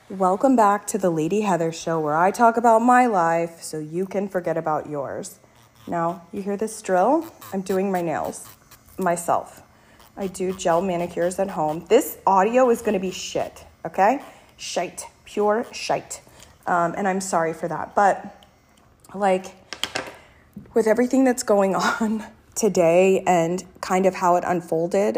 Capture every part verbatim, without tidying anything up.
Welcome back to the Lady Heather Show, where I talk about my life so you can forget about yours. Now, you hear this drill? I'm doing my nails myself. I do gel manicures at home. This audio is going to be shit, okay? Shite. Pure shite. Um, and I'm sorry for that. But, like, with everything that's going on today and kind of how it unfolded,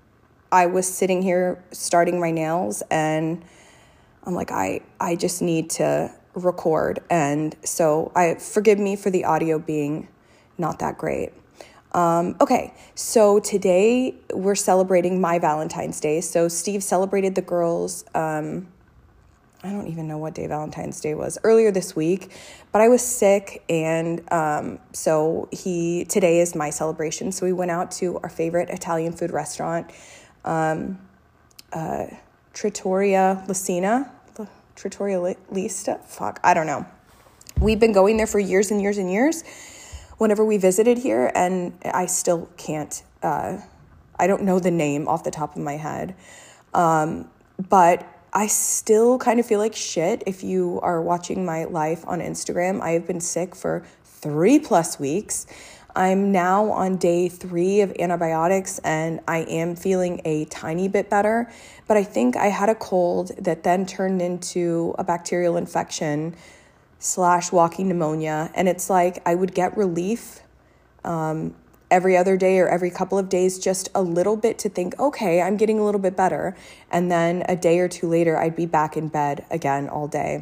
I was sitting here starting my nails and I'm like, I, I just need to record. And so I forgive me for the audio being not that great. Um, okay, so today we're celebrating my Valentine's Day. So Steve celebrated the girls. Um, I don't even know what day Valentine's Day was, earlier this week, but I was sick. And um, so he today is my celebration. So we went out to our favorite Italian food restaurant, um, uh, Trattoria Lucina. Trattoria Lista? Fuck, I don't know. We've been going there for years and years and years whenever we visited here, and I still can't, uh, I don't know the name off the top of my head. Um, but I still kind of feel like shit. If you are watching my life on Instagram, I have been sick for three plus weeks. I'm now on day three of antibiotics and I am feeling a tiny bit better, but I think I had a cold that then turned into a bacterial infection slash walking pneumonia. And it's like I would get relief um, every other day or every couple of days, just a little bit to think, okay, I'm getting a little bit better. And then a day or two later, I'd be back in bed again all day.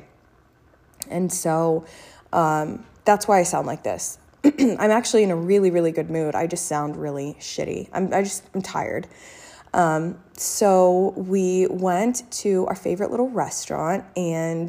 And so um, that's why I sound like this. I'm actually in a really, really good mood. I just sound really shitty. I'm I just, I'm tired. Um, so we went to our favorite little restaurant and,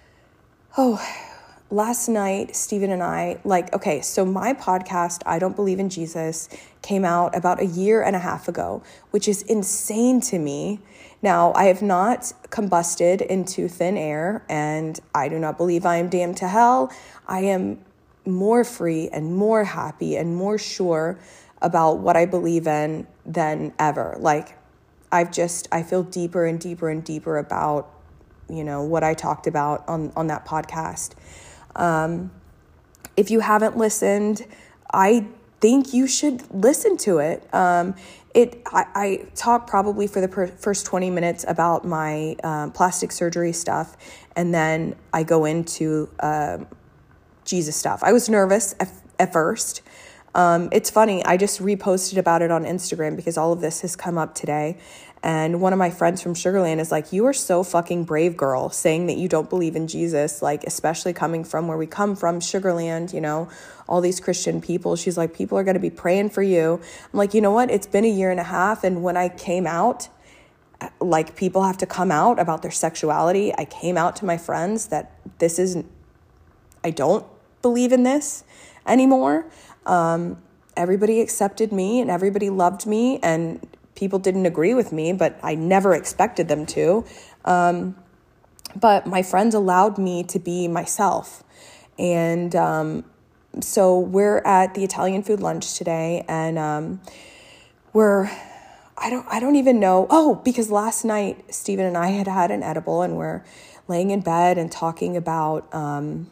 oh, last night, Stephen and I, like, okay, so my podcast, I Don't Believe in Jesus, came out about a year and a half ago, which is insane to me. Now, I have not combusted into thin air and I do not believe I am damned to hell. I am more free and more happy and more sure about what I believe in than ever. Like, I've just, I feel deeper and deeper and deeper about, you know, what I talked about on, on that podcast. Um, if you haven't listened, I think you should listen to it. Um, it, I, I talk probably for the per- first twenty minutes about my um, plastic surgery stuff. And then I go into, um, Jesus stuff. I was nervous at, at first. Um, it's funny. I just reposted about it on Instagram because all of this has come up today. And one of my friends from Sugarland is like, you are so fucking brave, girl, saying that you don't believe in Jesus, like, especially coming from where we come from, Sugarland, you know, all these Christian people. She's like, people are going to be praying for you. I'm like, you know what? It's been a year and a half. And when I came out, like, people have to come out about their sexuality. I came out to my friends that this isn't, I don't believe in this anymore. Um, everybody accepted me and everybody loved me and people didn't agree with me, but I never expected them to. Um, but my friends allowed me to be myself. And um, so we're at the Italian food lunch today and um, we're, I don't, I don't even know. Oh, because last night Stephen and I had had an edible and we're laying in bed and talking about, um,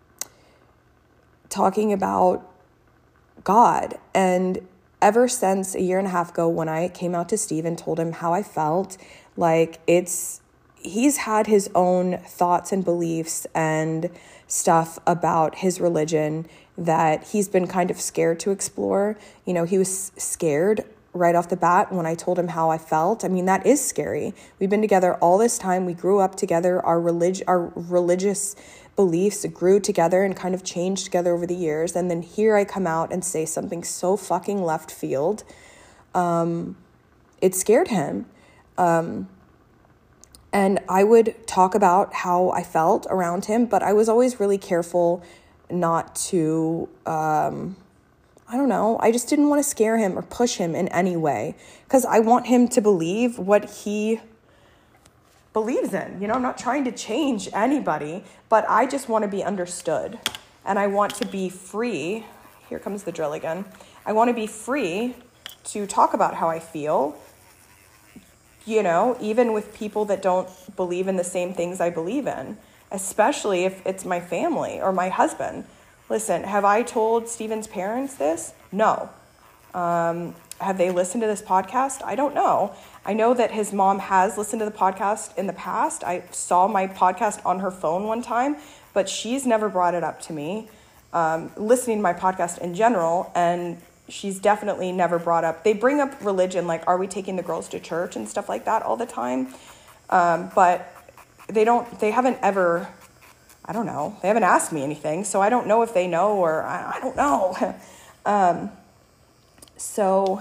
talking about God. And ever since a year and a half ago when I came out to Steve and told him how I felt, like it's, he's had his own thoughts and beliefs and stuff about his religion that he's been kind of scared to explore. You know, he was scared right off the bat when I told him how I felt. I mean, that is scary. We've been together all this time. We grew up together. Our relig- our religious beliefs grew together and kind of changed together over the years. And then here I come out and say something so fucking left field. Um, it scared him. Um, and I would talk about how I felt around him, but I was always really careful not to, um, I don't know. I just didn't want to scare him or push him in any way because I want him to believe what he believes in. You know, I'm not trying to change anybody, but I just want to be understood and I want to be free. Here comes the drill again. I want to be free to talk about how I feel you know, even with people that don't believe in the same things I believe in, especially if it's my family or my husband. Listen, have I told Stephen's parents this? No. Um, have they listened to this podcast? I don't know. I know that his mom has listened to the podcast in the past. I saw my podcast on her phone one time, but she's never brought it up to me, um, listening to my podcast in general, and she's definitely never brought up, they bring up religion, like, are we taking the girls to church and stuff like that all the time? Um, but they don't, they haven't ever, I don't know, they haven't asked me anything, so I don't know if they know, or I, I don't know. um, so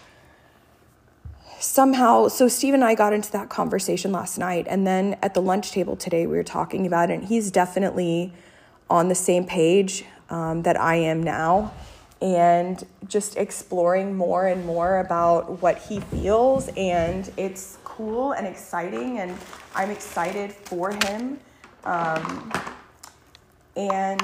somehow, so Steve and I got into that conversation last night, and then at the lunch table today, we were talking about it, and he's definitely on the same page um, that I am now, and just exploring more and more about what he feels, and it's cool and exciting, and I'm excited for him. Um, and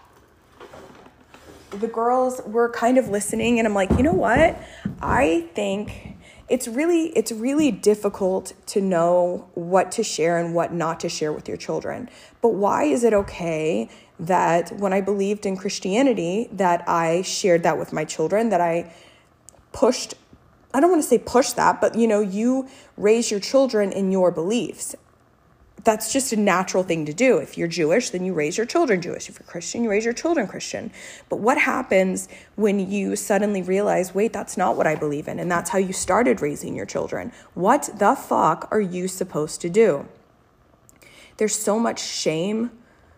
the girls were kind of listening, and I'm like, you know what? I think it's really, it's really difficult to know what to share and what not to share with your children. But why is it okay that when I believed in Christianity, that I shared that with my children, that I pushed, I don't want to say push that, but you know, you raise your children in your beliefs. That's just a natural thing to do. If you're Jewish, then you raise your children Jewish. If you're Christian, you raise your children Christian. But what happens when you suddenly realize, wait, that's not what I believe in, and that's how you started raising your children? What the fuck are you supposed to do? There's so much shame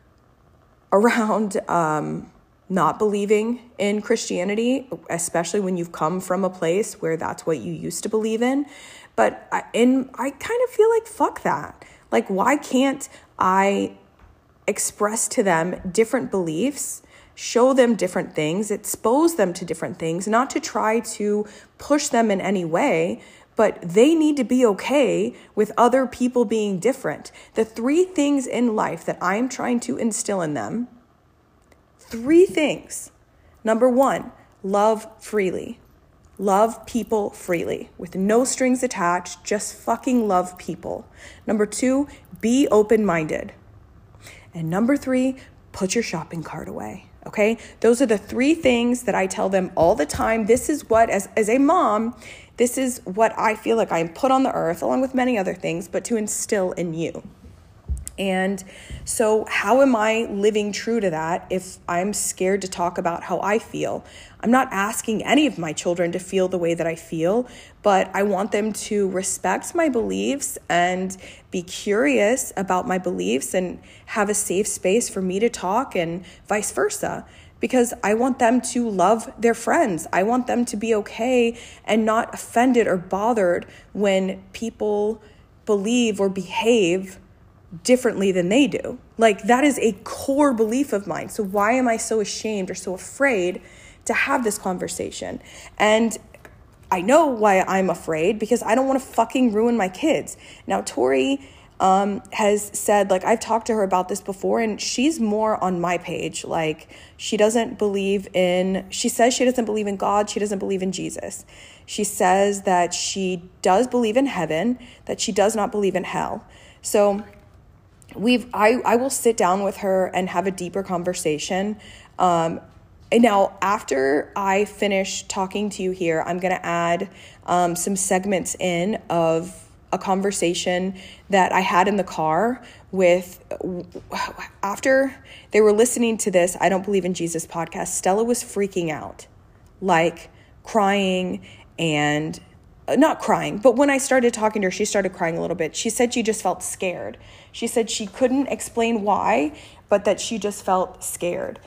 around um, not believing in Christianity, especially when you've come from a place where that's what you used to believe in. But I, in, I kind of feel like, fuck that. Like, why can't I express to them different beliefs, show them different things, expose them to different things, not to try to push them in any way, but they need to be okay with other people being different. The three things in life that I'm trying to instill in them, three things. Number one, love freely. Love people freely with no strings attached, just fucking love people. Number two, be open-minded. And number three, put your shopping cart away, okay? Those are the three things that I tell them all the time. This is what, as, as a mom, this is what I feel like I'm put on the earth, along with many other things, but to instill in you. And so how am I living true to that if I'm scared to talk about how I feel? I'm not asking any of my children to feel the way that I feel, but I want them to respect my beliefs and be curious about my beliefs and have a safe space for me to talk, and vice versa. Because I want them to love their friends. I want them to be okay and not offended or bothered when people believe or behave differently than they do. Like, that is a core belief of mine. So why am I so ashamed or so afraid to have this conversation? And I know why I'm afraid, because I don't want to fucking ruin my kids. Now, Tori um, has said, like, I've talked to her about this before, and she's more on my page. Like, she doesn't believe in, she says she doesn't believe in God. She doesn't believe in Jesus. She says that she does believe in heaven, that she does not believe in hell. So we've, I, I will sit down with her and have a deeper conversation. Um, and now after I finish talking to you here, I'm going to add um, some segments in of a conversation that I had in the car with, after they were listening to this I Don't Believe in Jesus podcast, Stella was freaking out, like crying and not crying, but when I started talking to her, she started crying a little bit. She said she just felt scared. She said she couldn't explain why, but that she just felt scared.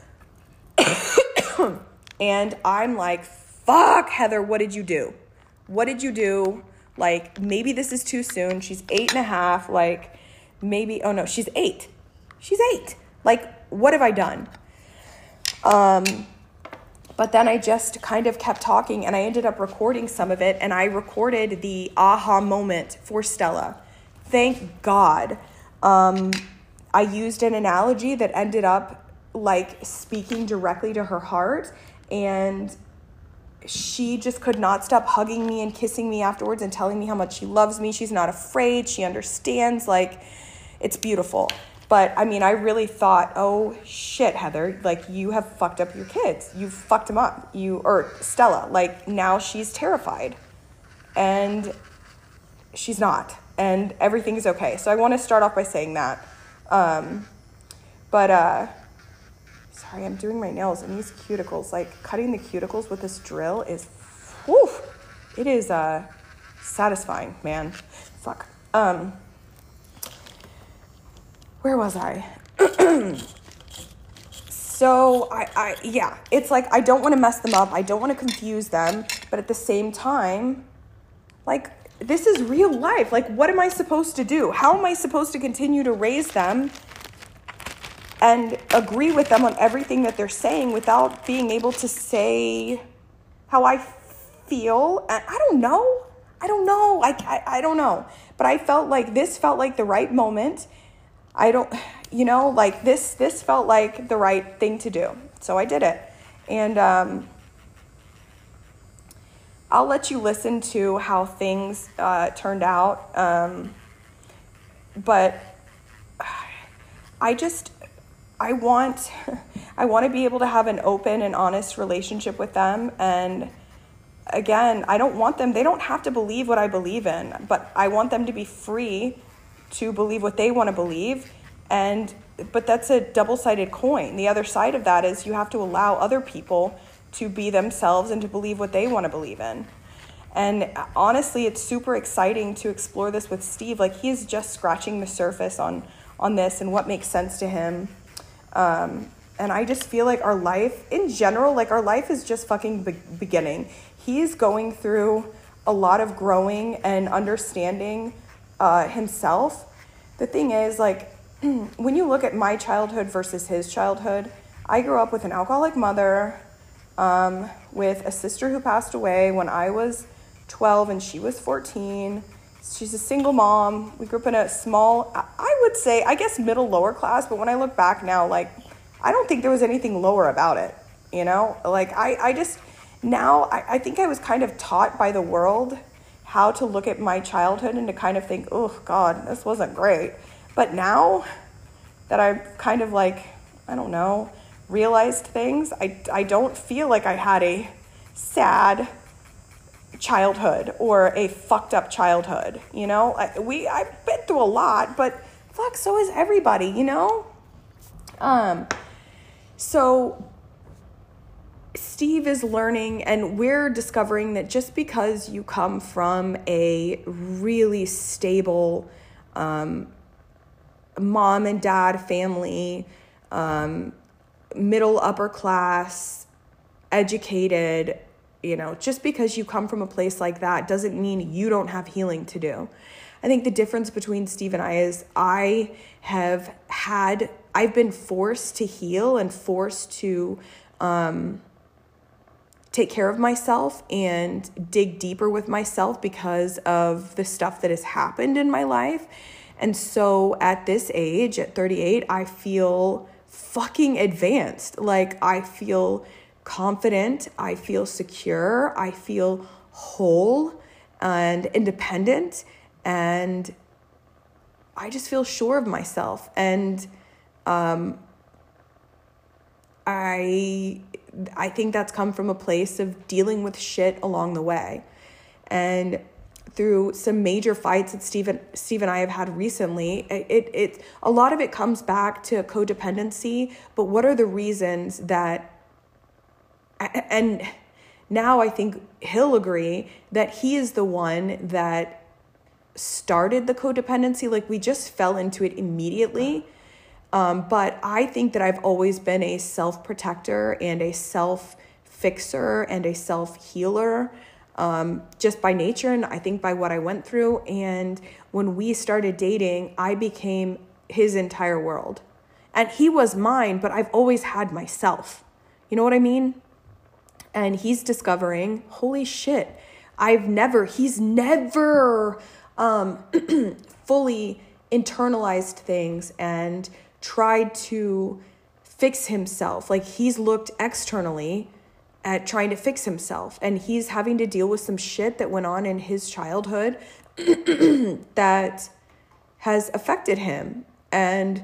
And I'm like, fuck, Heather, what did you do? What did you do? Like, maybe this is too soon. She's eight and a half. Like, maybe, oh no, she's eight. She's eight. Like, what have I done? Um... But then I just kind of kept talking, and I ended up recording some of it, and I recorded the aha moment for Stella. Thank God. Um, I used an analogy that ended up like speaking directly to her heart, and she just could not stop hugging me and kissing me afterwards and telling me how much she loves me. She's not afraid. She understands. Like, it's beautiful. But, I mean, I really thought, oh, shit, Heather, like, you have fucked up your kids. You've fucked them up. You, or Stella, like, now she's terrified. And she's not. And everything is okay. So I want to start off by saying that. Um, but, uh... Sorry, I'm doing my nails, and these cuticles, like, cutting the cuticles with this drill is, whew, it is, uh, satisfying, man. Fuck. Um, where was I? so, I, I, yeah, it's like, I don't want to mess them up, I don't want to confuse them, but at the same time, like, this is real life. Like, what am I supposed to do? How am I supposed to continue to raise them and agree with them on everything that they're saying without being able to say how I feel? And I don't know. I don't know. I, I, I don't know. But I felt like this felt like the right moment. I don't, you know, like this, this felt like the right thing to do. So I did it. And um, I'll let you listen to how things uh, turned out. Um, but I just... I want, I want to be able to have an open and honest relationship with them. And again, I don't want them, they don't have to believe what I believe in, but I want them to be free to believe what they want to believe. And, but that's a double-sided coin. The other side of that is you have to allow other people to be themselves and to believe what they want to believe in. And honestly, it's super exciting to explore this with Steve. Like, he's just scratching the surface on, on this and what makes sense to him. Um, and I just feel like our life in general, like our life is just fucking be- beginning. He's going through a lot of growing and understanding, uh, himself. The thing is, like, when you look at my childhood versus his childhood, I grew up with an alcoholic mother, um, with a sister who passed away when I was twelve and she was fourteen. She's a single mom. We grew up in a small, I would say, I guess middle lower class, but when I look back now, like, I don't think there was anything lower about it, you know? Like, I, I just, now, I, I think I was kind of taught by the world how to look at my childhood and to kind of think, oh, God, this wasn't great. But now that I've kind of, like, I don't know, realized things, I, I don't feel like I had a sad childhood or a fucked up childhood, you know? I, we I've been through a lot, but fuck, so is everybody, you know? Um, so Steve is learning, and we're discovering that just because you come from a really stable um, mom and dad family, um, middle upper class, educated, you know, just because you come from a place like that doesn't mean you don't have healing to do. I think the difference between Steve and I is I have had, I've been forced to heal and forced to um, take care of myself and dig deeper with myself because of the stuff that has happened in my life. And so at this age, at thirty-eight, I feel fucking advanced. Like, I feel confident, I feel secure, I feel whole and independent, and I just feel sure of myself. And um, I I think that's come from a place of dealing with shit along the way. And through some major fights that Steve and, Steve and I have had recently, it, it, it a lot of it comes back to codependency, but what are the reasons that, and now I think he'll agree that he is the one that started the codependency. Like, we just fell into it immediately. Um, but I think that I've always been a self-protector and a self-fixer and a self-healer, um, just by nature, and I think by what I went through. And when we started dating, I became his entire world. And he was mine, but I've always had myself. You know what I mean? And he's discovering, holy shit, I've never, he's never um, fully internalized things and tried to fix himself. Like, he's looked externally at trying to fix himself. And he's having to deal with some shit that went on in his childhood that has affected him. And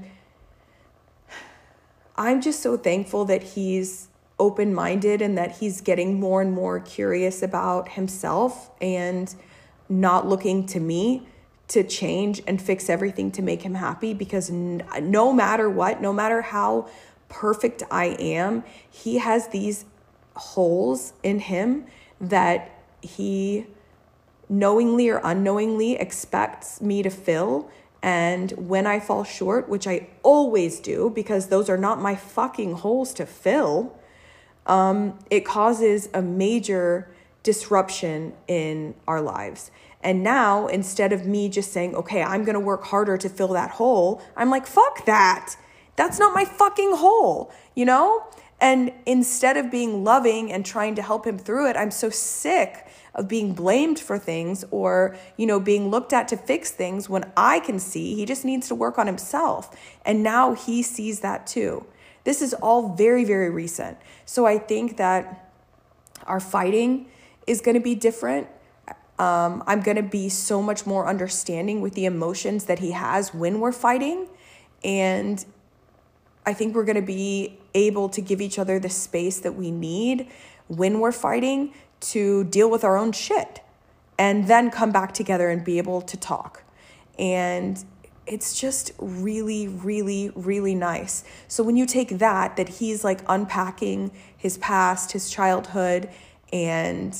I'm just so thankful that he's open-minded and that he's getting more and more curious about himself and not looking to me to change and fix everything to make him happy, because no matter what, no matter how perfect I am, he has these holes in him that he knowingly or unknowingly expects me to fill. And when I fall short, which I always do, because those are not my fucking holes to fill, um, it causes a major disruption in our lives. And now, instead of me just saying, okay, I'm going to work harder to fill that hole, I'm like, fuck that. That's not my fucking hole, you know? And instead of being loving and trying to help him through it, I'm so sick of being blamed for things or, you know, being looked at to fix things when I can see he just needs to work on himself. And now he sees that too. This is all very, very recent. So I think that our fighting is going to be different. Um, I'm going to be so much more understanding with the emotions that he has when we're fighting. And I think we're going to be able to give each other the space that we need when we're fighting to deal with our own shit and then come back together and be able to talk. And it's just really, really, really nice. So when you take that, that he's like unpacking his past, his childhood, and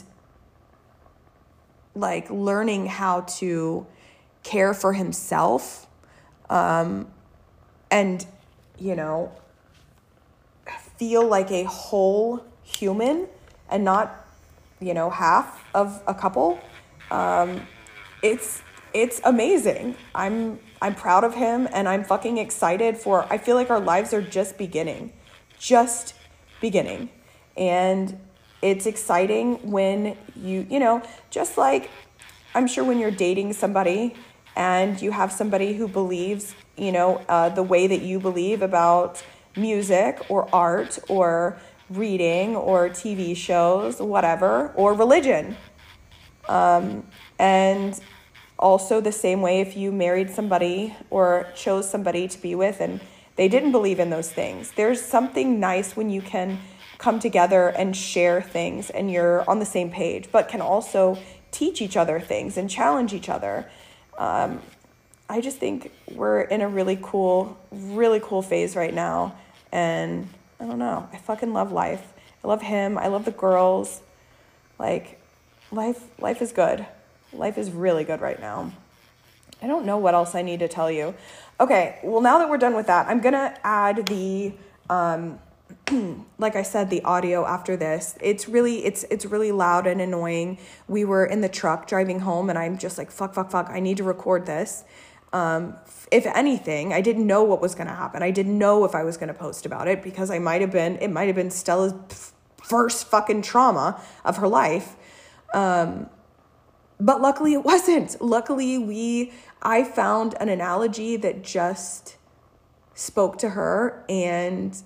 like learning how to care for himself, um, and, you know, feel like a whole human and not, you know, half of a couple. Um, it's, it's amazing. I'm, I'm proud of him, and I'm fucking excited for, I feel like our lives are just beginning, just beginning. And it's exciting when you, you know, just like I'm sure when you're dating somebody and you have somebody who believes, you know, uh, the way that you believe about music or art or reading or T V shows, whatever, or religion. Um, and also the same way if you married somebody or chose somebody to be with and they didn't believe in those things. There's something nice when you can come together and share things and you're on the same page, but can also teach each other things and challenge each other. Um, I just think we're in a really cool, really cool phase right now. And I don't know, I fucking love life. I love him. I love the girls. Like, life, life is good. Life is really good right now. I don't know what else I need to tell you. Okay, well, now that we're done with that, I'm going to add the, um, like I said, the audio after this. It's really, it's, it's really loud and annoying. We were in the truck driving home and I'm just like, fuck, fuck, fuck. I need to record this. Um, if anything, I didn't know what was going to happen. I didn't know if I was going to post about it because I might've been, it might've been Stella's first fucking trauma of her life. Um, but luckily it wasn't. Luckily we, I found an analogy that just spoke to her, and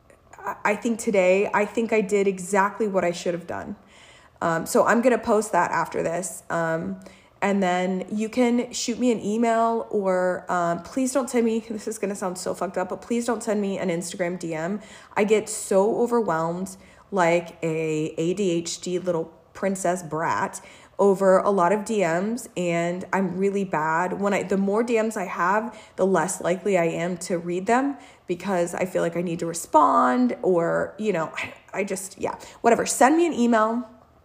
I think today, I think I did exactly what I should have done. Um, so I'm going to post that after this. Um, and then you can shoot me an email or um, please don't send me, this is going to sound so fucked up, but please don't send me an Instagram D M. I get so overwhelmed like a A D H D little princess brat over a lot of D Ms, and I'm really bad. When I, the more D Ms I have, the less likely I am to read them because I feel like I need to respond or, you know, I, I just, yeah, whatever. Send me an email.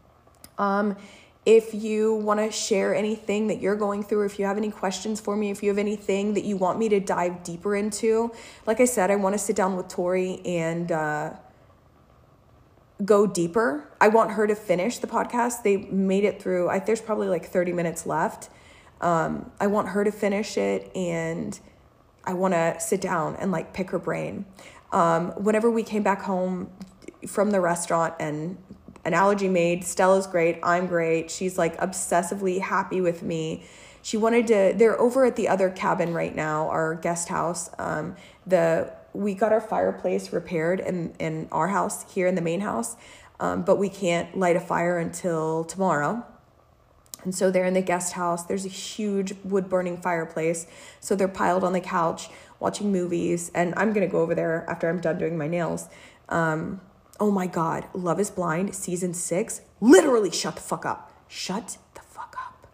Um, if you want to share anything that you're going through, if you have any questions for me, if you have anything that you want me to dive deeper into, like I said, I want to sit down with Tori and, uh, go deeper. I want her to finish the podcast. They made it through, I, there's probably like thirty minutes left. Um, I want her to finish it, and I want to sit down and like pick her brain. Um, whenever we came back home from the restaurant and analogy made, Stella's great. I'm great. She's like obsessively happy with me. She wanted to, they're over at the other cabin right now, our guest house. Um, the, we got our fireplace repaired in, in our house here in the main house. um, but we can't light a fire until tomorrow. And so they're in the guest house. There's a huge wood-burning fireplace. So they're piled on the couch watching movies. And I'm going to go over there after I'm done doing my nails. Um, oh, my God. Love is Blind, season six. Literally shut the fuck up. Shut the fuck up.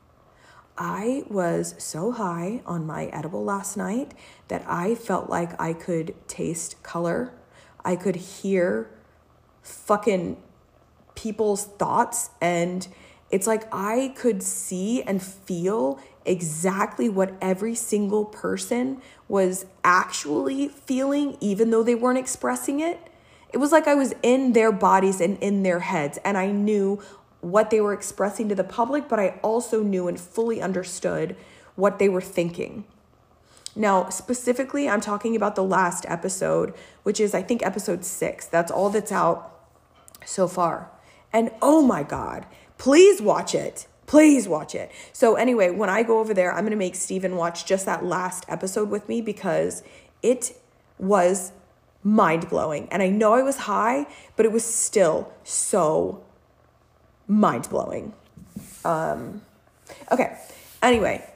I was so high on my edible last night that I felt like I could taste color. I could hear fucking people's thoughts, and it's like I could see and feel exactly what every single person was actually feeling, even though they weren't expressing it. It was like I was in their bodies and in their heads, and I knew what they were expressing to the public, but I also knew and fully understood what they were thinking. Now, specifically, I'm talking about the last episode, which is, I think, episode six. That's all that's out so far. And oh my God, please watch it. Please watch it. So anyway, when I go over there, I'm going to make Steven watch just that last episode with me because it was mind-blowing. And I know I was high, but it was still so mind-blowing. Um, okay. Anyway,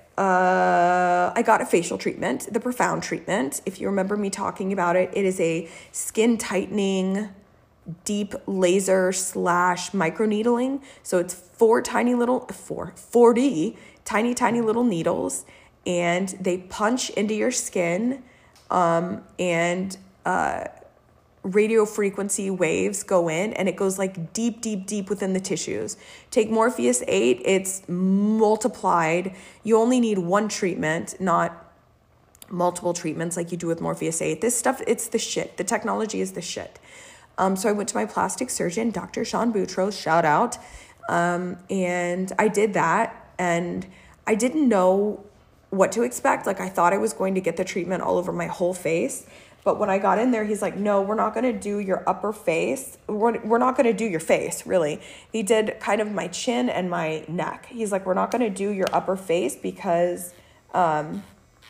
uh, I got a facial treatment, the Profound treatment. If you remember me talking about it, it is a skin tightening deep laser slash microneedling. So it's four tiny little, four, forty tiny, tiny little needles, and they punch into your skin, um, and uh, radio frequency waves go in, and it goes like deep, deep, deep within the tissues. Take Morpheus eight, it's multiplied. You only need one treatment, not multiple treatments like you do with Morpheus eight. This stuff, it's the shit. The technology is the shit. Um, so I went to my plastic surgeon, Doctor Sean Boutros, shout out. Um, and I did that, and I didn't know what to expect. Like, I thought I was going to get the treatment all over my whole face. But when I got in there, he's like, no, we're not going to do your upper face. We're, we're not going to do your face, really. He did kind of my chin and my neck. He's like, we're not going to do your upper face because um,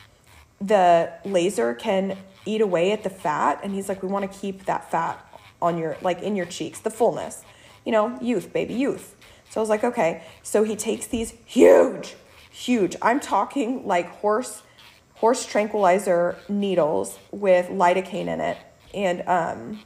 the laser can eat away at the fat. And he's like, we want to keep that fat on your, like in your cheeks, the fullness, you know, youth, baby, youth. So I was like, okay. So he takes these huge, huge, I'm talking like horse, horse tranquilizer needles with lidocaine in it, and um,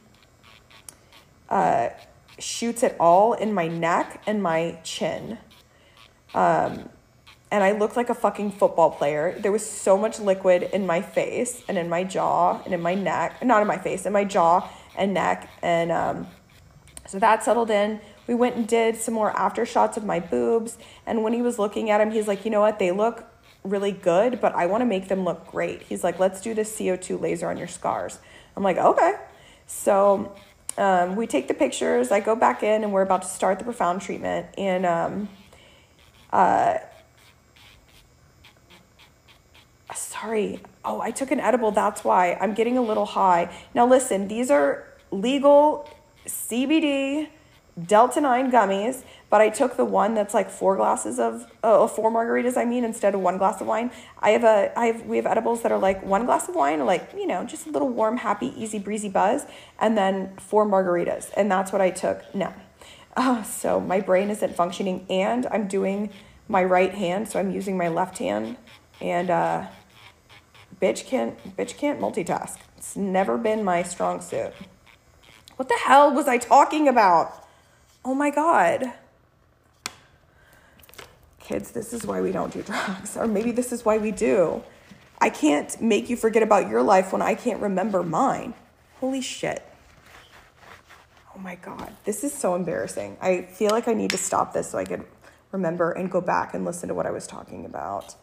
uh, shoots it all in my neck and my chin. Um, and I looked like a fucking football player. There was so much liquid in my face and in my jaw and in my neck, not in my face, in my jaw and neck. And um, so that settled in. We went and did some more after shots of my boobs. And when he was looking at them, he's like, you know what? They look really good, but I want to make them look great. He's like, let's do this C O two laser on your scars. I'm like, okay. So um, we take the pictures. I go back in, and we're about to start the Profound treatment. And um, uh, sorry. Oh, I took an edible. That's why I'm getting a little high. Now, listen, these are legal C B D Delta nine gummies, but I took the one that's like four glasses of, uh, four margaritas, I mean, instead of one glass of wine. I have a, I have, we have edibles that are like one glass of wine, or like, you know, just a little warm, happy, easy breezy buzz, and then four margaritas. And that's what I took now. Uh, so my brain isn't functioning, and I'm doing my right hand. So I'm using my left hand, and, uh, bitch can't, bitch can't multitask. It's never been my strong suit. What the hell was I talking about? Oh my God. Kids, this is why we don't do drugs. Or maybe this is why we do. I can't make you forget about your life when I can't remember mine. Holy shit. Oh my God. This is so embarrassing. I feel like I need to stop this so I could remember and go back and listen to what I was talking about.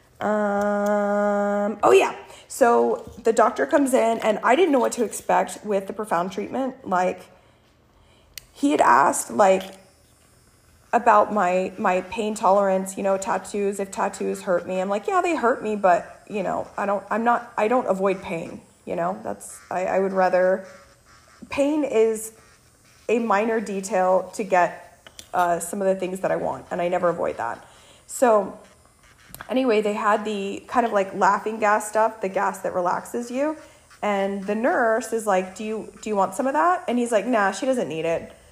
Um, oh yeah. So the doctor comes in, and I didn't know what to expect with the Profound treatment. Like, he had asked, like, about my, my pain tolerance, you know, tattoos, if tattoos hurt me. I'm like, yeah, they hurt me, but, you know, I don't, I'm not, I don't avoid pain, you know, that's, I, I would rather, pain is a minor detail to get uh, some of the things that I want, and I never avoid that. So anyway, they had the kind of like laughing gas stuff, the gas that relaxes you. And the nurse is like, do you, do you want some of that? And he's like, nah, she doesn't need it.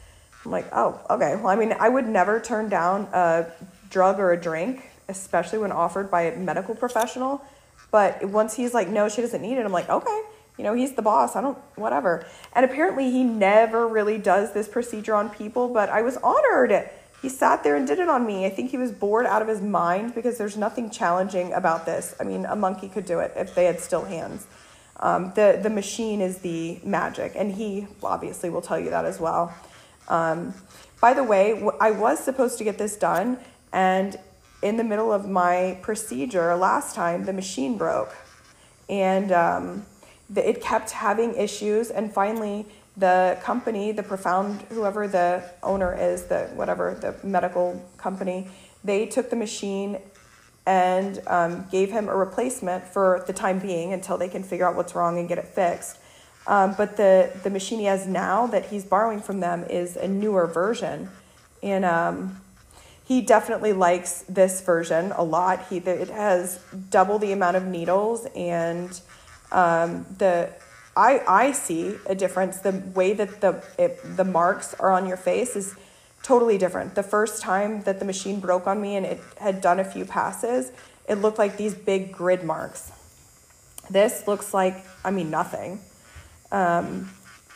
I'm like, oh, okay. Well, I mean, I would never turn down a drug or a drink, especially when offered by a medical professional. But once he's like, no, she doesn't need it, I'm like, okay. You know, he's the boss. I don't, whatever. And apparently he never really does this procedure on people, but I was honored. He sat there and did it on me. I think he was bored out of his mind because there's nothing challenging about this. I mean, a monkey could do it if they had still hands. Um, the, the machine is the magic, and he obviously will tell you that as well. Um, by the way, I was supposed to get this done, and in the middle of my procedure last time, the machine broke. And um, the, it kept having issues, and finally the company, the Profound, whoever the owner is, the whatever, the medical company, they took the machine and um, gave him a replacement for the time being until they can figure out what's wrong and get it fixed. Um, but the, the machine he has now that he's borrowing from them is a newer version. And um, he definitely likes this version a lot. He It has double the amount of needles, and um, the I, I see a difference. The way that the it, the marks are on your face is totally different. The first time that the machine broke on me and it had done a few passes, it looked like these big grid marks. This looks like, I mean, nothing. Um,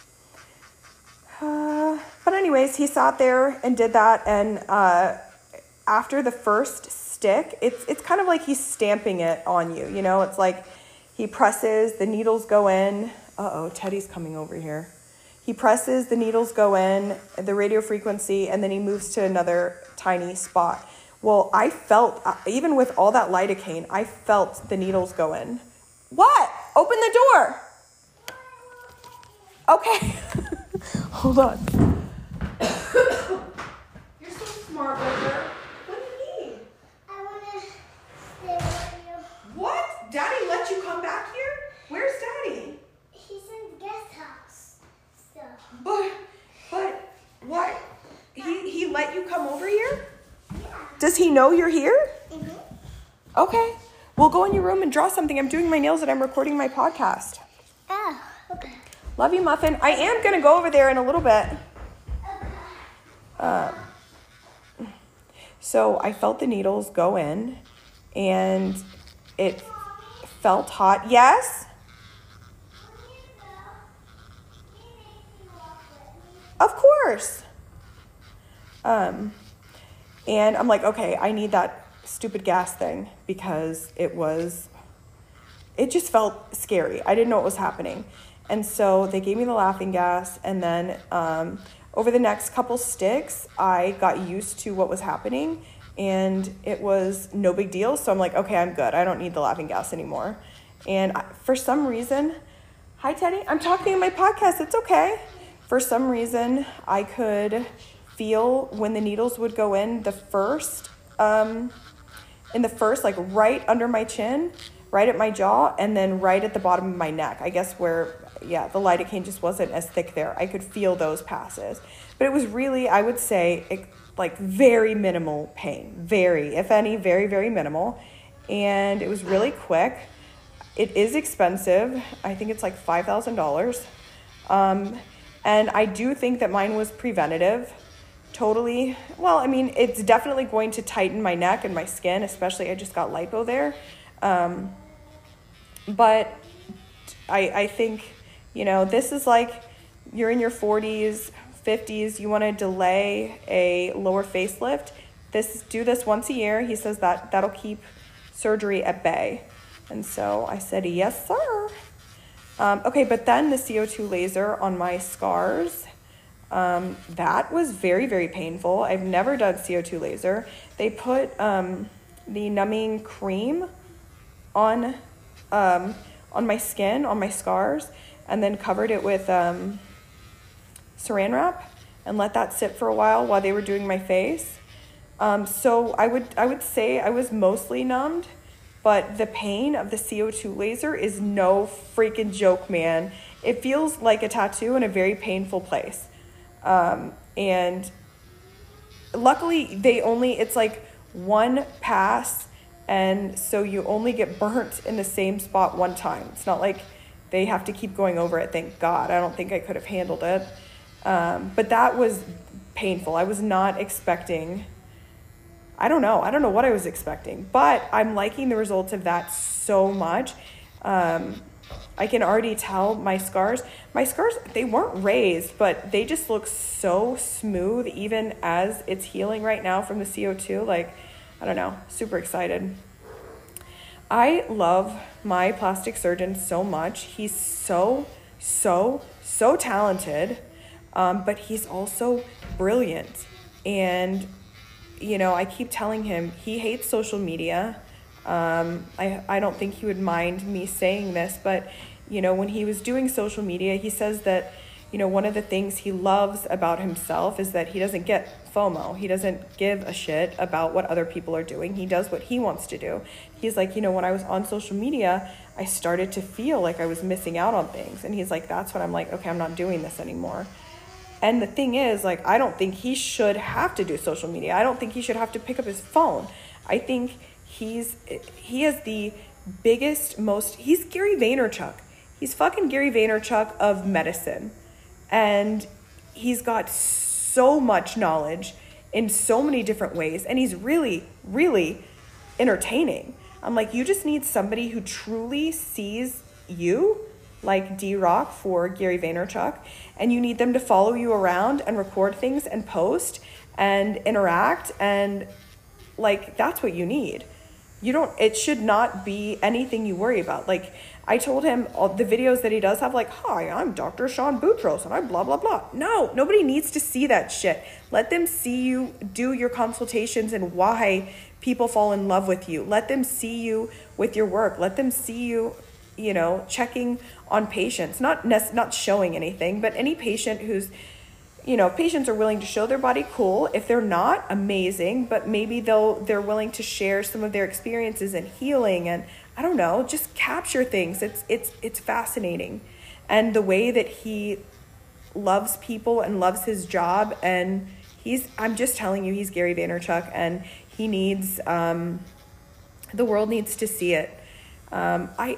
uh, but anyways, he sat there and did that. And uh, after the first stick, it's it's kind of like he's stamping it on you. You know, it's like he presses, the needles go in. Uh-oh, Teddy's coming over here. He presses, the needles go in, the radio frequency, and then he moves to another tiny spot. Well, I felt, even with all that lidocaine, I felt the needles go in. What? Open the door. Okay. Hold on. You're so smart, Roger. What do you need? I want to stay with you. What? Daddy let you come back here? Where's Daddy? He's in the guest house still. But, but, what? He, he let you come over here? Yeah. Does he know you're here? Mm-hmm. Okay. Well, go in your room and draw something. I'm doing my nails and I'm recording my podcast. Oh, okay. Love you, Muffin. I am going to go over there in a little bit. Uh, so I felt the needles go in, and it felt hot. Yes? Of course. Um, and I'm like, okay, I need that stupid gas thing because it was, it just felt scary. I didn't know what was happening. And so they gave me the laughing gas, and then um, over the next couple sticks, I got used to what was happening, and it was no big deal. So I'm like, okay, I'm good. I don't need the laughing gas anymore. And I, for some reason, hi, Teddy. I'm talking in my podcast. It's okay. For some reason, I could feel when the needles would go in the first, um, in the first, like right under my chin, right at my jaw, and then right at the bottom of my neck. I guess where, yeah, the lidocaine just wasn't as thick there. I could feel those passes. But it was really, I would say, it, like very minimal pain. Very, if any, very, very minimal. And it was really quick. It is expensive. I think it's like five thousand dollars. Um, and I do think that mine was preventative. Totally. Well, I mean, it's definitely going to tighten my neck and my skin, especially I just got lipo there. Um, but I, I think, you know, this is like you're in your forties, fifties, you want to delay a lower facelift. This, do this once a year. He says that that'll keep surgery at bay. And so I said, yes, sir. Um, okay, but then the C O two laser on my scars, um, that was very, very painful. I've never done C O two laser. They put um, the numbing cream on um, on my skin, on my scars, and then covered it with um, saran wrap and let that sit for a while while they were doing my face. Um, so I would I would say I was mostly numbed, but the pain of the C O two laser is no freaking joke, man. It feels like a tattoo in a very painful place. Um, and luckily they only, it's like one pass, and so you only get burnt in the same spot one time. It's not like they have to keep going over it, thank God. I don't think I could have handled it. Um, but that was painful. I was not expecting, I don't know. I don't know what I was expecting, but I'm liking the results of that so much. Um, I can already tell my scars, my scars, they weren't raised, but they just look so smooth, even as it's healing right now from the C O two. Like, I don't know, super excited. I love my plastic surgeon so much. He's so, so, so talented, um, but he's also brilliant. And, you know, I keep telling him he hates social media. Um, I, I don't think he would mind me saying this, but, you know, when he was doing social media, he says that, you know, one of the things he loves about himself is that he doesn't get FOMO. He doesn't give a shit about what other people are doing. He does what he wants to do. He's like, you know, when I was on social media, I started to feel like I was missing out on things. And he's like, that's when I'm like, okay, I'm not doing this anymore. And the thing is, like, I don't think he should have to do social media. I don't think he should have to pick up his phone. I think he's, he has the biggest, most, he's Gary Vaynerchuk. He's fucking Gary Vaynerchuk of medicine. And he's got so much knowledge in so many different ways. And he's really, really entertaining. I'm like, you just need somebody who truly sees you, like D-Rock for Gary Vaynerchuk, and you need them to follow you around and record things and post and interact. And like, that's what you need. You don't, it should not be anything you worry about. Like, I told him all the videos that he does have, like, hi, I'm Doctor Sean Boutros and I'm blah, blah, blah. No, nobody needs to see that shit. Let them see you do your consultations and why people fall in love with you. Let them see you with your work. Let them see you, you know, checking on patients, not nec- not showing anything, but any patient who's, you know, patients are willing to show their body, cool. If they're not, amazing, but maybe they'll, they're willing to share some of their experiences in healing, and I don't know, just capture things. It's, it's, it's fascinating. And the way that he loves people and loves his job, and he's, I'm just telling you, he's Gary Vaynerchuk, and he needs, um, the world needs to see it. Um, I,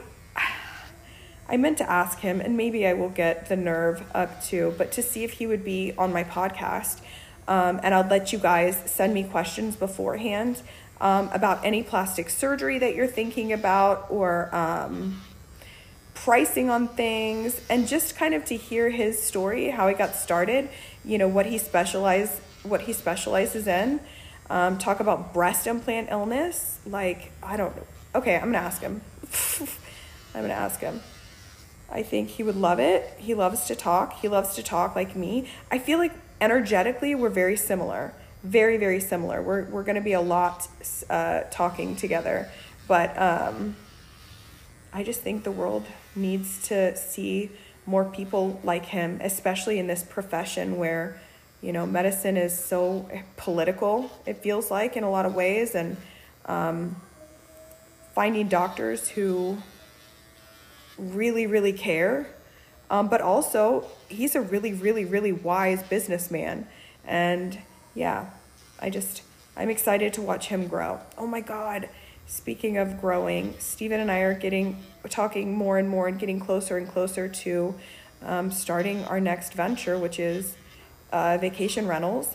I meant to ask him, and maybe I will get the nerve up too, but to see if he would be on my podcast. Um, and I'll let you guys send me questions beforehand um, about any plastic surgery that you're thinking about, or um, pricing on things, and just kind of to hear his story, how he got started, you know, what he specialize, what he specializes in. Um, talk about breast implant illness. Like, I don't know. Okay, I'm going to ask him. I'm going to ask him. I think he would love it. He loves to talk. He loves to talk like me. I feel like energetically we're very similar. Very, very similar. We're we're going to be a lot uh, talking together. But um, I just think the world needs to see more people like him, especially in this profession where, you know, medicine is so political, it feels like, in a lot of ways. And um, finding doctors who really, really care. Um, but also, he's a really, really, really wise businessman. And yeah, I just, I'm excited to watch him grow. Oh my God. Speaking of growing, Steven and I are getting, talking more and more and getting closer and closer to um, starting our next venture, which is uh, vacation rentals.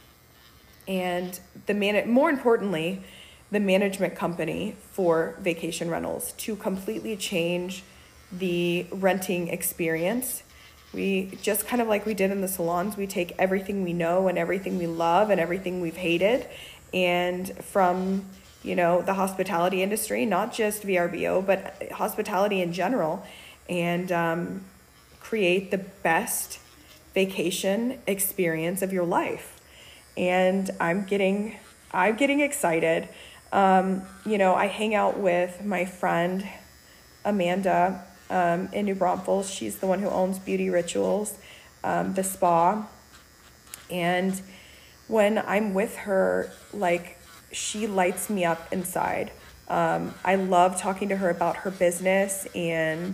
And the man, more importantly, the management company for vacation rentals, to completely change the renting experience. We just kind of like we did in the salons, we take everything we know and everything we love and everything we've hated, and from, you know, the hospitality industry, not just V R B O, but hospitality in general, and um, create the best vacation experience of your life. And I'm getting, I'm getting excited. Um, you know, I hang out with my friend Amanda um, in New Braunfels. She's the one who owns Beauty Rituals, um, the spa. And when I'm with her, like, she lights me up inside. Um, I love talking to her about her business, and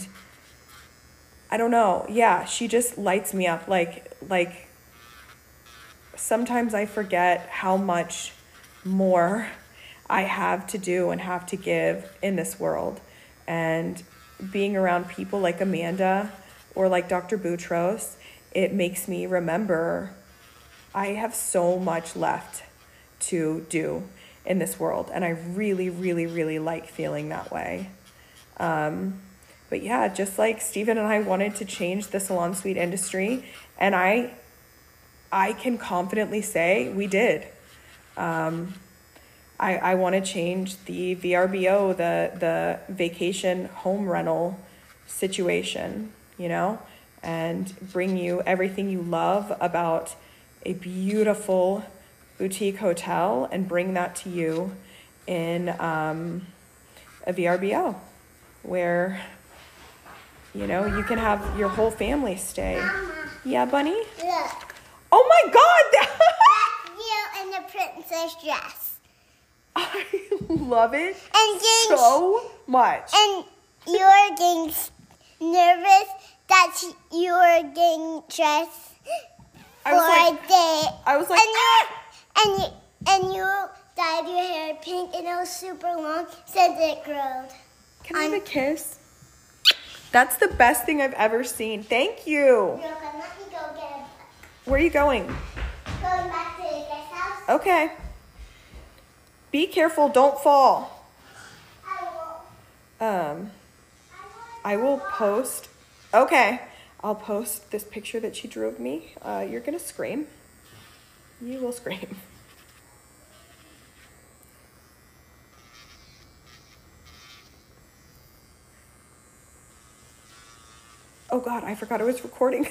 I don't know. Yeah, she just lights me up. Like, like sometimes I forget how much more I have to do and have to give in this world. And being around people like Amanda or like Doctor Boutros, it makes me remember I have so much left to do in this world, and I really, really, really like feeling that way. Um, but yeah, just like Steven and I wanted to change the salon suite industry, and I, I can confidently say we did. Um, I, I want to change the V R B O, the, the vacation home rental situation, you know, and bring you everything you love about a beautiful boutique hotel and bring that to you in um, a V R B O where, you know, you can have your whole family stay. Mama, Yeah, bunny? look. Oh my God! That's you in the princess dress. I love it And getting, so much. and you're getting nervous that you're getting dressed I for was like, a day. I was like, and you and you and you dyed your hair pink and it was super long since it growed. can I have a kiss? That's the best thing I've ever seen. Thank you. You're gonna let me go get Where are you going? going back to the guest house. Okay. Be careful, don't fall. I will. Um, I will post. Okay, I'll post this picture that she drew of me. Uh, you're gonna scream. You will scream. Oh God, I forgot I was recording.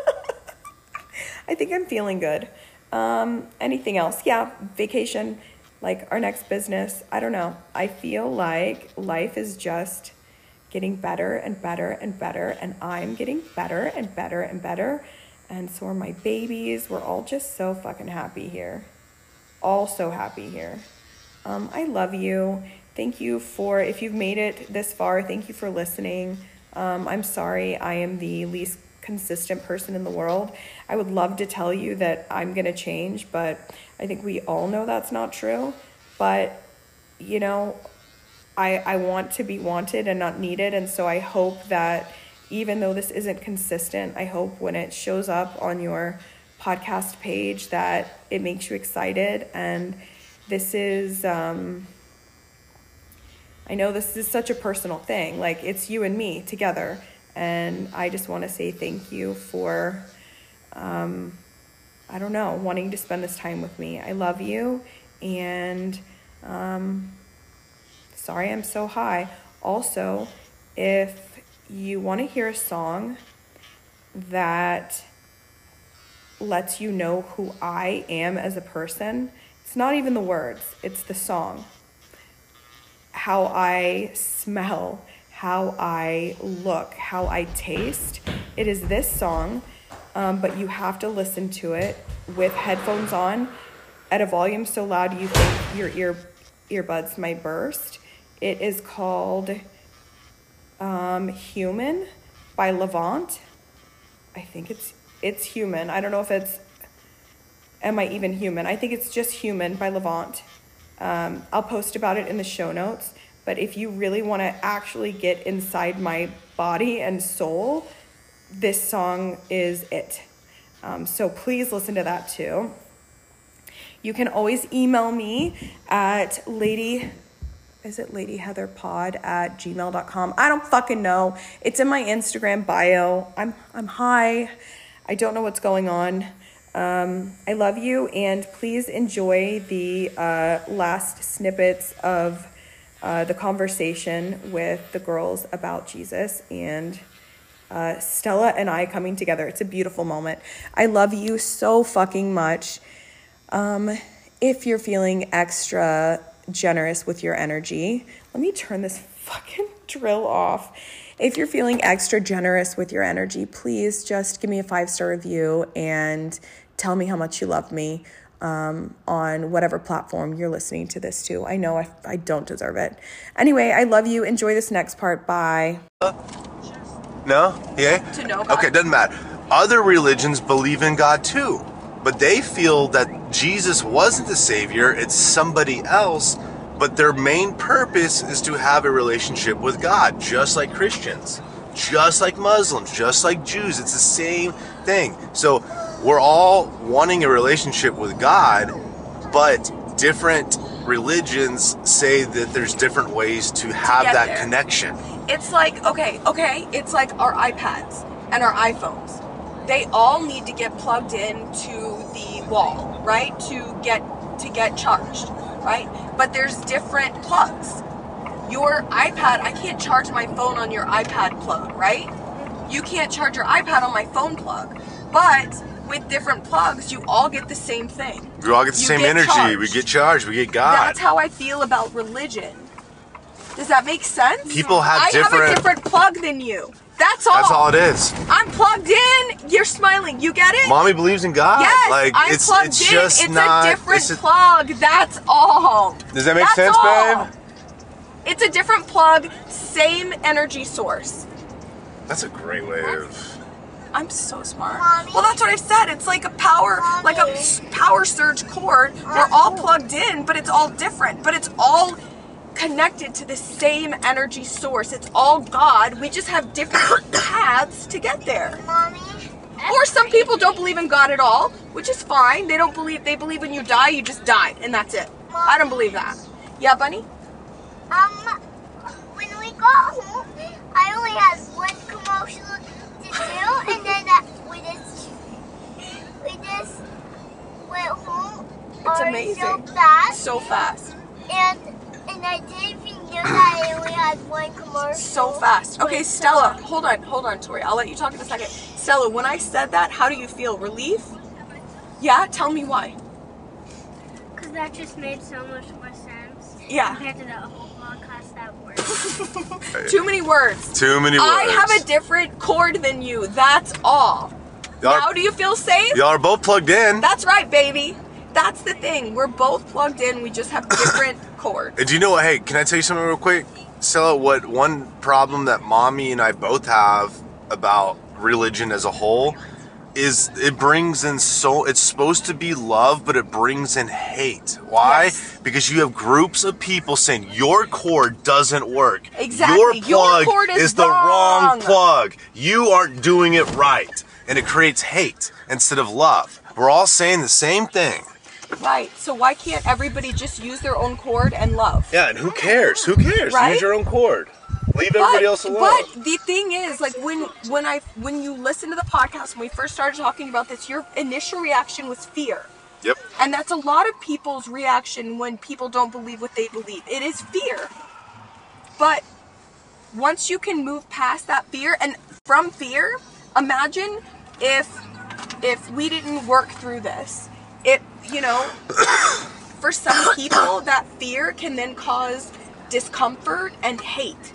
I think I'm feeling good. Um, anything else? Yeah, vacation, like our next business. I don't know. I feel like life is just getting better and better and better, and I'm getting better and better and better, and so are my babies. We're all just so fucking happy here. All so happy here. Um, I love you. Thank you for, if you've made it this far, thank you for listening. Um, I'm sorry I am the least consistent person in the world. I would love to tell you that I'm going to change, but I think we all know that's not true. But, you know, I, I want to be wanted and not needed. And so I hope that even though this isn't consistent, I hope when it shows up on your podcast page that it makes you excited. And this is, um, I know this is such a personal thing. Like, it's you and me together. And I just want to say thank you for, um, I don't know, wanting to spend this time with me. I love you. And, um, sorry I'm so high. Also, if you want to hear a song that lets you know who I am as a person, it's not even the words, it's the song. How I smell, how I look, how I taste. It is this song, um, but you have to listen to it with headphones on at a volume so loud you think your ear earbuds might burst. It is called um, Human by Levant. I think it's it's Human. I don't know if it's Am I Even Human? I think it's just Human by Levant. Um, I'll post about it in the show notes. But if you really want to actually get inside my body and soul, this song is it. Um, so please listen to that too. You can always email me at lady, is it ladyheatherpod at gmail dot com? I don't fucking know. It's in my Instagram bio. I'm I'm high. I don't know what's going on. Um, I love you, and please enjoy the uh, last snippets of uh, the conversation with the girls about Jesus and uh, Stella and I coming together. It's a beautiful moment. I love you so fucking much. Um, if you're feeling extra generous with your energy, let me turn this fucking drill off. If you're feeling extra generous with your energy, please just give me a five-star review and tell me how much you love me um, on whatever platform you're listening to this to. I know I, I don't deserve it. Anyway, I love you. Enjoy this next part. Bye. No? Yeah? To know God. Okay, doesn't matter. Other religions believe in God too, but they feel that Jesus wasn't the Savior, it's somebody else, but their main purpose is to have a relationship with God, just like Christians, just like Muslims, just like Jews. It's the same thing. So we're all wanting a relationship with God, but different religions say that there's different ways to have get that there. connection. It's like, okay, okay, it's like our iPads and our iPhones. They all need to get plugged into the wall, right? To get to get charged, right? But there's different plugs. Your iPad, I can't charge my phone on your iPad plug, right? You can't charge your iPad on my phone plug. But with different plugs, you all get the same thing. We all get the You same get energy. charged. We get charged. We get God. That's how I feel about religion. Does that make sense? People have I different. have a different plug than you. That's all. That's all it is. I'm plugged in. You're smiling. You get it? Mommy believes in God. Yes, like I'm it's plugged it's in. just it's not. a different it's a- plug. That's all. Does that make That's sense, all. babe? It's a different plug, same energy source. That's a great way of. I'm so smart. Mommy. Well, that's what I said. It's like a power, like a s- power surge cord. We're all plugged in, but it's all different. But it's all connected to the same energy source. It's all God. We just have different paths to get there. Mommy. Or some people don't believe in God at all, which is fine. They don't believe, they believe when you die, you just die, and that's it. I don't believe that. Yeah, Bunny? Um, when we got home, I only had one commercial to do, and then uh, we just we just went home. It's or amazing. So fast, So fast. and and I didn't even know that I only had one commercial. So fast. Okay, Stella, hold on, hold on, Tori. I'll let you talk in a second. Stella, when I said that, how do you feel? Relief? Yeah? Tell me why. Because that just made so much more sense. Yeah. Compared to that whole podcast that word. Too many words. Too many words. I have a different cord than you. That's all. Y'all are- Now do you feel safe? Y'all are both plugged in. That's right, baby. That's the thing. We're both plugged in. We just have different cords. Do you know what? Hey, can I tell you something real quick? Stella, what one problem that mommy and I both have about religion as a whole is it brings in so it's supposed to be love, but it brings in hate. Why? Yes. Because you have groups of people saying your cord doesn't work. Exactly. Your Your plug cord is the wrong wrong. plug. You aren't doing it right. And it creates hate instead of love. We're all saying the same thing. Right. So why can't everybody just use their own cord and love? Yeah, and who cares? Who cares? Right? Use your own cord. Leave everybody else alone. But the thing is, like when when I when you listen to the podcast when we first started talking about this, your initial reaction was fear. Yep. And that's a lot of people's reaction when people don't believe what they believe. It is fear. But once you can move past that fear, and from fear, imagine if if we didn't work through this. It, you know, for some people, that fear can then cause discomfort and hate.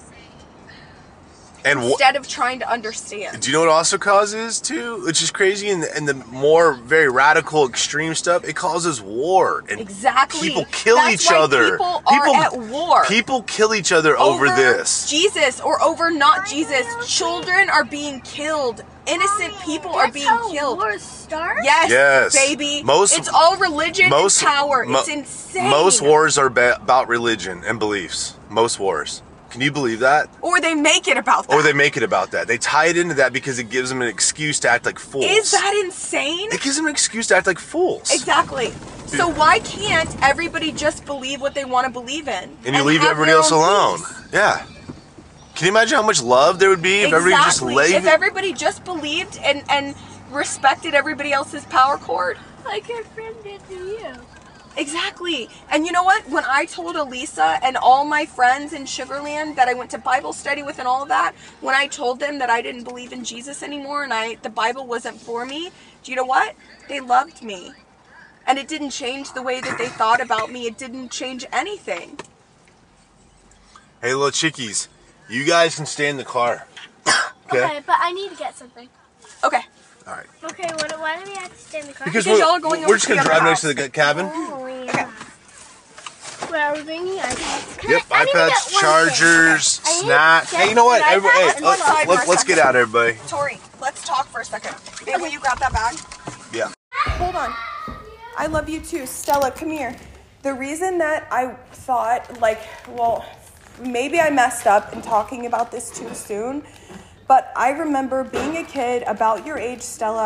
And wh- Instead of trying to understand. do you know what it also causes too? Which is crazy, and the, and the more very radical, extreme stuff, it causes war. And Exactly. people kill That's each why other. People are at war. People kill each other over, this. Jesus or over not Jesus. Children are being killed. Innocent people are That's being how killed. wars start? Yes, Yes. baby. Most- it's all religion most and power. mo- it's insane. Most wars are ba- about religion and beliefs. Most wars. Can you believe that? Or they make it about that. Or they make it about that. They tie it into that because it gives them an excuse to act like fools. Is that insane? It gives them an excuse to act like fools. Exactly. So why can't everybody just believe what they want to believe in? And you leave have everybody their else own alone. peace? Yeah. Can you imagine how much love there would be if everybody just Exactly. laid If everybody just believed and, and respected everybody else's power cord. Like your friend did to you. Exactly. And you know what? When I told Elisa and all my friends in Sugarland that I went to Bible study with and all of that, when I told them that I didn't believe in Jesus anymore and I the Bible wasn't for me, do you know what? They loved me. And it didn't change the way that they thought about me. It didn't change anything. Hey, little chickies, you guys can stay in the car. Okay? Okay, but I need to get something. Okay. All right. Okay, what, why do we have to stay in the car? Because, Because we're, y'all are going we're over just to going to the other drive next to house. the cabin. Oh, yeah. Okay. Where are we bringing iPads? Can Yep, I, I need to iPads, get one chargers, thing. I need snacks. to Hey, you know what? get an Everybody, iPad hey, and let's, one side for let's, a let's get second. out, everybody. Tori, let's talk for a second. Babe, will you grab that bag? Yeah. Hold on. I love you too. Stella, come here. The reason that I thought, like, well, maybe I messed up in talking about this too soon, but I remember being a kid about your age, Stella,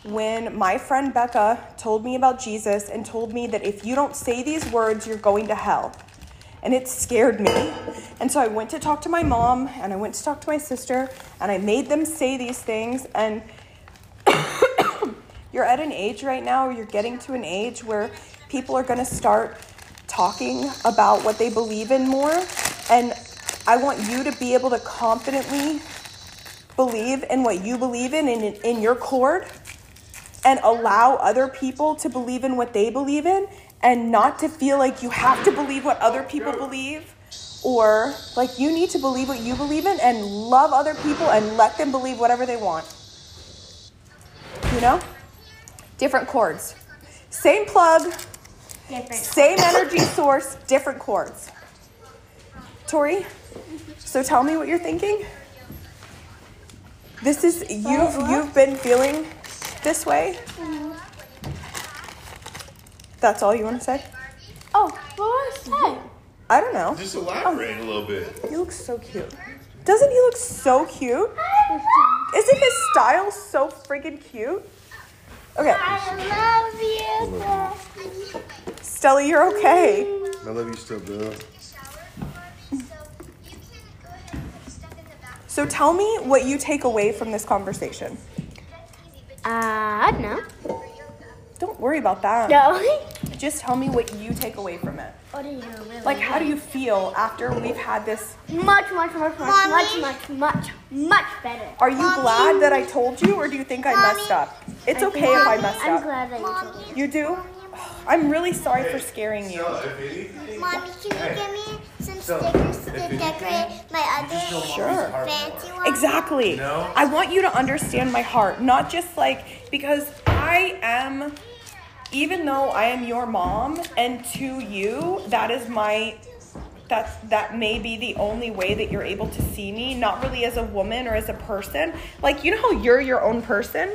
when my friend Becca told me about Jesus and told me that if you don't say these words, you're going to hell. And it scared me. And so I went to talk to my mom, and I went to talk to my sister, and I made them say these things. And you're at an age right now, or you're getting to an age where people are going to start talking about what they believe in more. And I want you to be able to confidently believe in what you believe in, in, in your cord, and allow other people to believe in what they believe in, and not to feel like you have to believe what other people believe, or like you need to believe what you believe in and love other people and let them believe whatever they want. You know? Different chords. Same plug, Different. same energy source, different chords. Tori, so tell me what you're thinking. This is, you've, you've been feeling this way? That's all you want to say? Oh, what was I say? I don't know. Just elaborate a little bit. He looks so cute. Doesn't he look so cute? Isn't his style so freaking cute? Okay. I love you. Stella, you're okay. I love you still, Bill. So tell me what you take away from this conversation. Uh, I don't know. Don't worry about that. No. Just tell me what you take away from it. What do you really Like, how do you feel after we've had this? Much, much, much, much, much, much, much, much better. Are you glad that I told you, or do you think I messed up? It's okay if I messed I'm up. glad that you told me. You do? I'm really sorry for scaring you. Mommy, can you give me some stickers to decorate my other Sure. fancy ones? Exactly. I want you to understand my heart, not just like, because I am, even though I am your mom, and to you, that is my, that's, that may be the only way that you're able to see me, not really as a woman or as a person. Like, you know how you're your own person?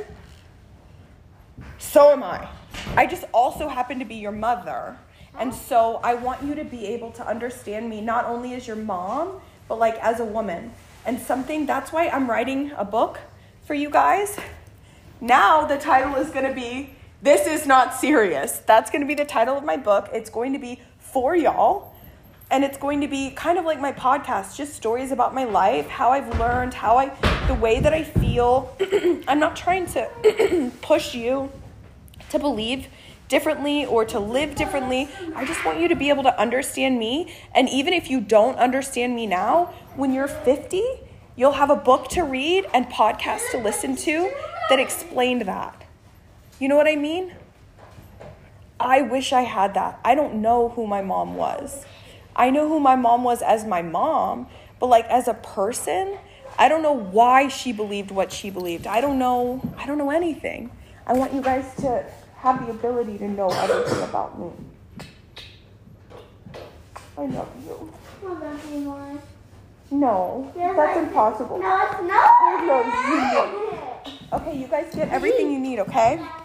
So am I. I just also happen to be your mother. And so I want you to be able to understand me not only as your mom, but like as a woman. And something, that's why I'm writing a book for you guys. Now the title is going to be, This Is Not Serious. That's going to be the title of my book. It's going to be for y'all. And it's going to be kind of like my podcast, just stories about my life, how I've learned, how I, the way that I feel. I'm not trying to push you to believe differently or to live differently. I just want you to be able to understand me. And even if you don't understand me now, when you're fifty, you'll have a book to read and podcasts to listen to that explained that. You know what I mean? I wish I had that. I don't know who my mom was. I know who my mom was as my mom, but like as a person, I don't know why she believed what she believed. I don't know. I don't know anything. I want you guys to have the ability to know everything about me. I love you. I love you more. No, Yes, that's I- impossible. No, it's not. I love you more. Okay, you guys get everything you need, okay?